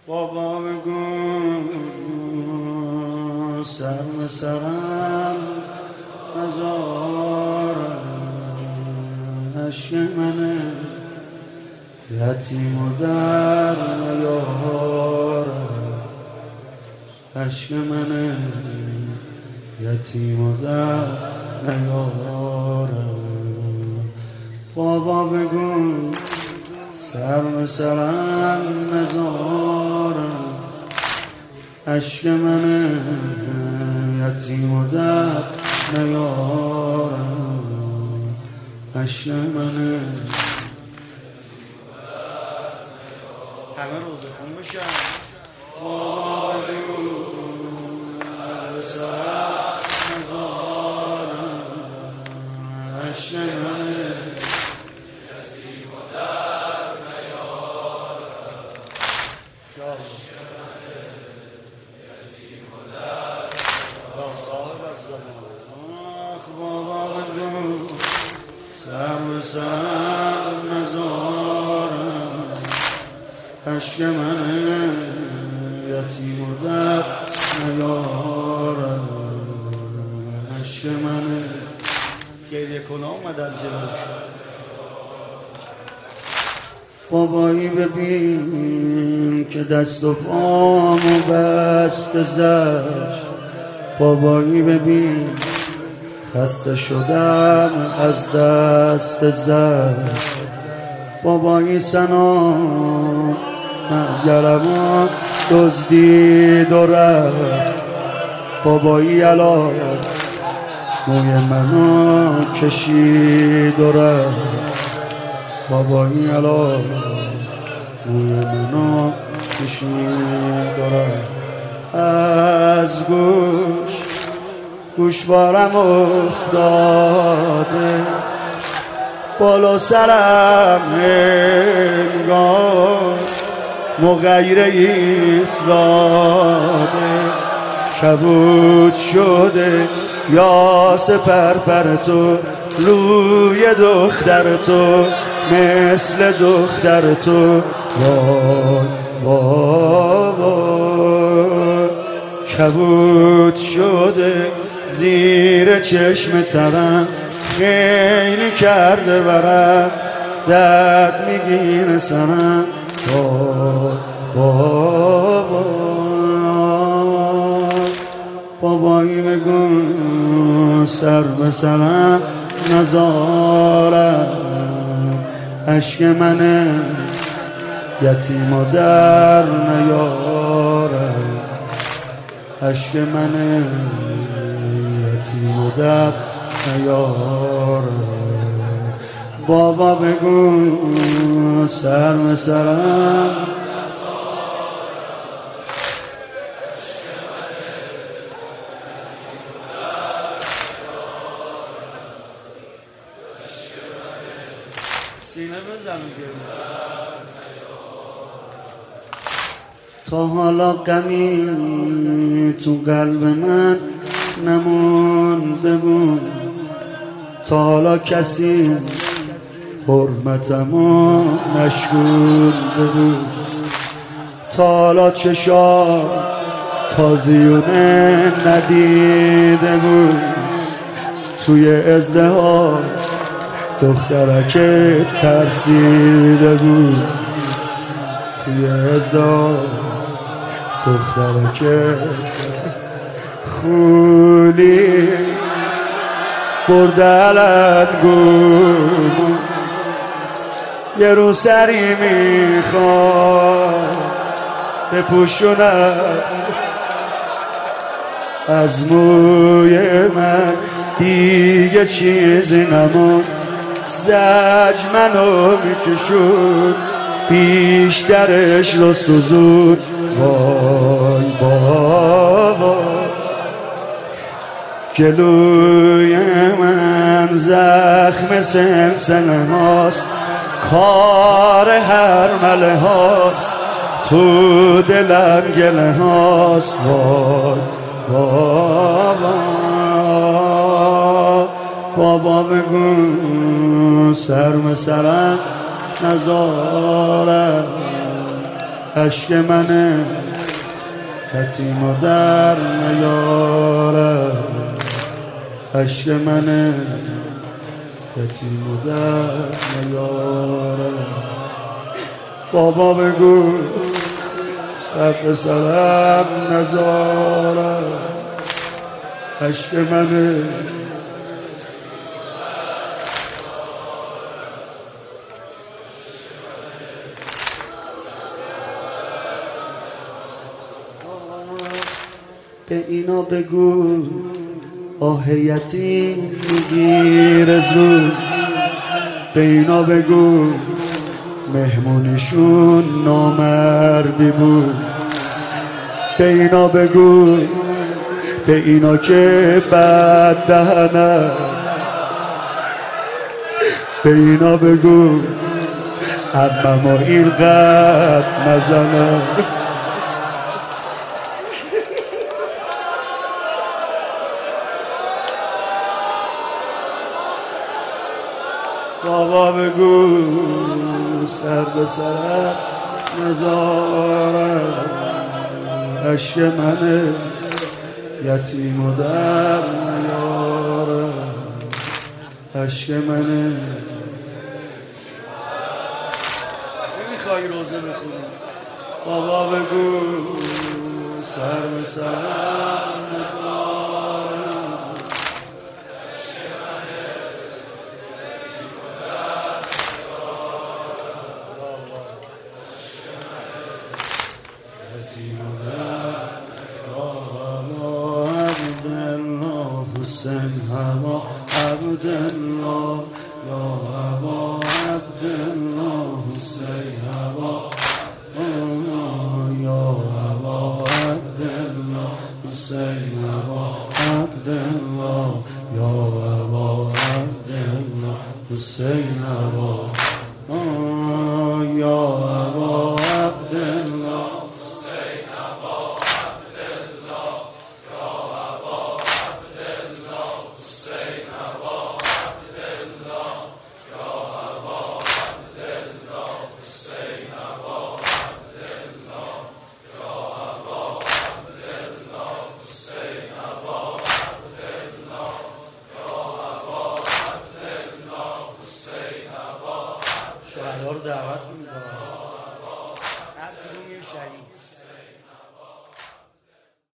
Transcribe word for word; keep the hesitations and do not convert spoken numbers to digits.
بابا بگو سر به سرم نزار، عشق منه یتیم و در نیار، عشق منه یتیم و در نیار. بابا بگو سر به سرم نزارم، عشق منه یتیم و در نیارم، عشق منه. همه روزه خون بشن. بابا بگو سر به سرم نزارم، عشق منه بابا بگو سر به سرم نزارم، عشق منه یتیم و در نیارم، عشق منه. گریه کنه اومدن جلوش. بابایی ببین که دست و پامو بست زش، بابایی ببین خسته شدم از دست زش، بابایی سنا گرما دزدید و رفت، بابایی علا موی منو کشید و رفت، بابایی علا موی منو کشید و رفت. از گوش گوشوارم افتاده بالا سرم، انگار مغیره ایستاده، کبود شده یاس پرپر تو، روی دختر تو مثل دختر تو، وای وای وای. کبود شده زیر چشم ترم، خیلی کرده برم درد میگین سرم، وای وای وای. بابایی بگو سر به سرم نزارم، عشق منه یتیم و در نیارم، عشق منه یتیم و در نیارم. بابا بگو سر به سرم سینه بزن تا حالا غمی تو قلب من نمونده بود، تا حالا کسی حرمتمو نشکونده بود، تا حالا چشام تازیونه ندیده بود، توی ازدهار دخترکه ترسیده بود، توی ازدهار دخترکه خولی برده علنگون، یه رو سری میخواد بپوشونم از موی من، دیگه چیزی نمون، زج منو میکشون بیشترش رو سوزون، وای بابا. جلوی من زخم سلسله هاست، کار هر مله هاست، تو دلم گله هاست، وای بابا. بابا بگو سر به سرم نزارم، عشق منه یتیم و در نیاره، عشق منه یتیم و در نیاره. بابا بگو سر به سرم نذاره، عشق منه به اینا بگو آه یتیم میگیره زود، به اینا بگو مهمونشون نامردی بود، به اینا بگو به اینا که بد دهنه، به اینا بگو عمما این قد نزنه. بابا بگو سر به سر نذاره، عشق منه یتیم و در نیاره، عشق منه. نمیخوای روزه بخونی؟ بابا بگو سر به سر نذاره، حسین هوا عبدالله یا هوا عبدالله، حسین هوا یا هوا عبدالله، حسین هوا عبدالله یا هوا عبدالله، حسین هوا یا هوا عبدالله. شهدا رو دعوت کنید.